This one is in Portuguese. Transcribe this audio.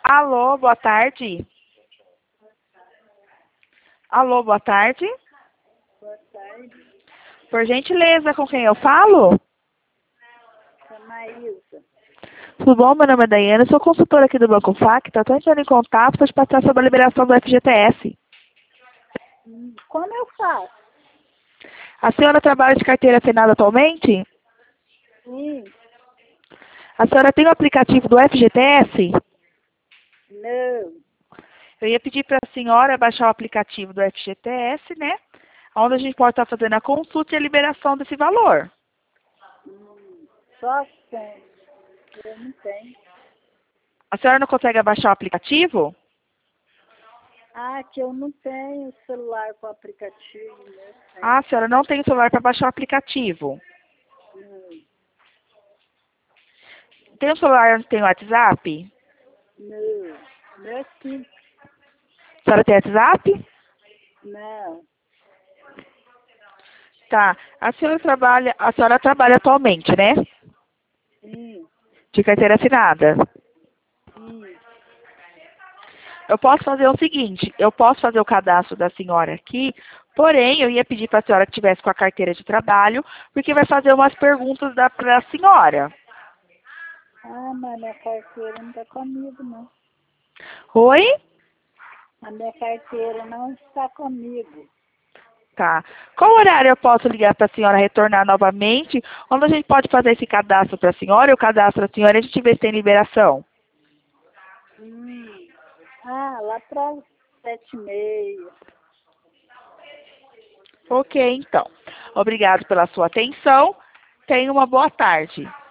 Alô, boa tarde. Alô, boa tarde. Boa tarde, Por gentileza, com quem eu falo? é Maísa. Tudo bom? Meu nome é Daiane, eu sou consultora aqui do Banco Facta. Estou entrando em contato para te passar sobre a liberação do FGTS. Como eu faço? A senhora trabalha de carteira assinada atualmente? Sim, A senhora tem o aplicativo do FGTS? não. Eu ia pedir para a senhora baixar o aplicativo do FGTS, né? Onde a gente pode estar fazendo a consulta e a liberação desse valor. Só tem. Eu não tenho. A senhora não consegue baixar o aplicativo? Ah, que eu não tenho celular com aplicativo, né? Ah, a senhora não tem o celular para baixar o aplicativo. Não, Tem um celular onde tem o WhatsApp? não. Meu filho, A senhora tem WhatsApp? não. Tá. A senhora trabalha atualmente, né? Sim, De carteira assinada. sim. Eu posso fazer o seguinte, eu posso fazer o cadastro da senhora aqui, porém eu ia pedir para a senhora que tivesse com a carteira de trabalho, porque vai fazer umas perguntas para a senhora. Ah, mas minha carteira não está comigo, não. Oi? A minha carteira não está comigo. Tá. Qual horário eu posso ligar para a senhora retornar novamente? Onde a gente pode fazer esse cadastro para a senhora? Eu cadastro a senhora e a gente vê se tem liberação. Ah, lá para 7h30. Ok, então. Obrigado pela sua atenção. Tenha uma boa tarde.